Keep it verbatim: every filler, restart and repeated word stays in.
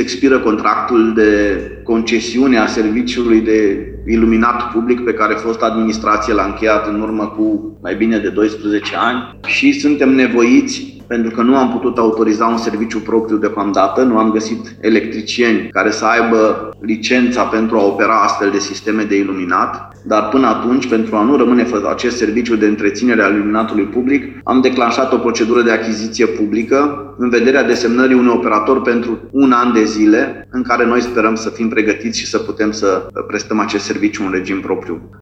expiră contractul de concesiune a serviciului de iluminat public pe care fosta administrație l-a încheiat în urmă cu mai bine de doisprezece ani și suntem nevoiți, pentru că nu am putut autoriza un serviciu propriu deocamdată, nu am găsit electricieni care să aibă licența pentru a opera astfel de sisteme de iluminat, dar până atunci, pentru a nu rămâne fără acest serviciu de întreținere a iluminatului public, am declanșat o procedură de achiziție publică în vederea desemnării unui operator pentru un an de zile, în care noi sperăm să fim pregătiți și să putem să prestăm acest serviciu în regim propriu.